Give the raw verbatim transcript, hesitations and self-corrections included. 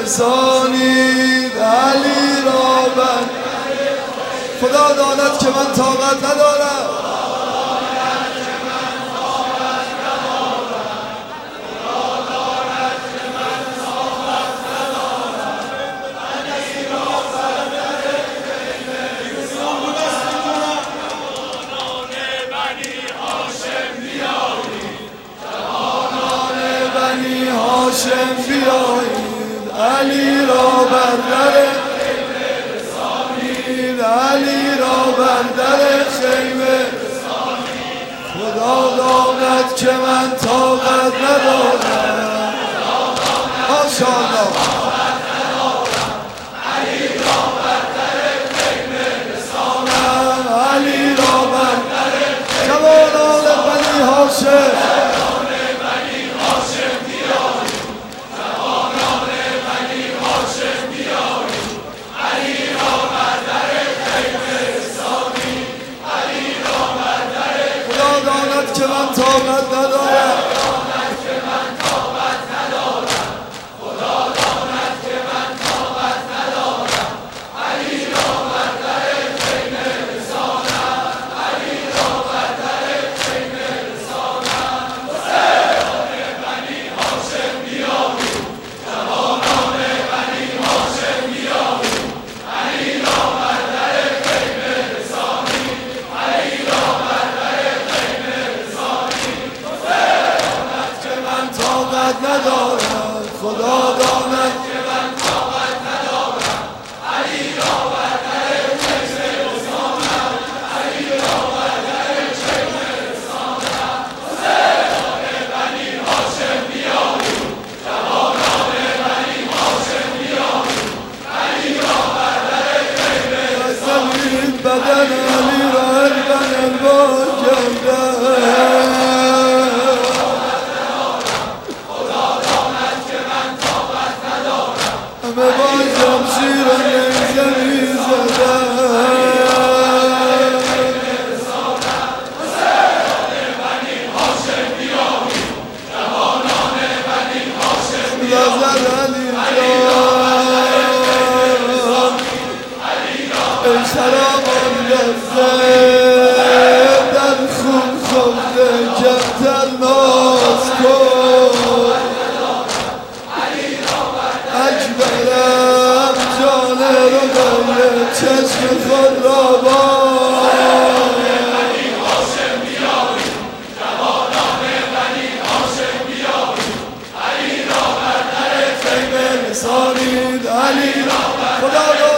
رسانید، علی را بر خدا داند که من طاقت ندارم. هاشم بیایید، علی را بر در خیمه رسانید، علی را بر در خیمه رسانید. خدا داند که من طاقت ندارم. ماشاءالله. علی را بر در خیمه رسانم، علی را بر در جوانان بنی هاشم. که من طاقت ندارم. خدا داند که من طاقت ندارم. علی را بر در خیمه رسانم، علی را بر در خیمه رسانم. جوانان بنی هاشم بیایید، جوانان بنی هاشم بیایید، علی را بر در خیمه رسانید، علی را بر در ندارم. خدا داند که من طاقت ندارم. علی را بر در خیمه رسانم، علی را بر در خیمه رسانم. جوانان بنی هاشم بیایید، جوانان بنی هاشم بیایید، علی را بر در خیمه رسانید. بدن علی را البن البا کردم. همه با جمشیر نیزه می زدن. بنی هاشم بیایید، جوانان بنی هاشم بیایید، علی را ای خرامان رفته در خون خورده کمتر ناز کن. اکبرم جان رقیه چشم خود را باز. بنی هاشم بیایید، جوانان بنی هاشم بیایید، علی را بر در خیمه رسانید، علی را بر خدا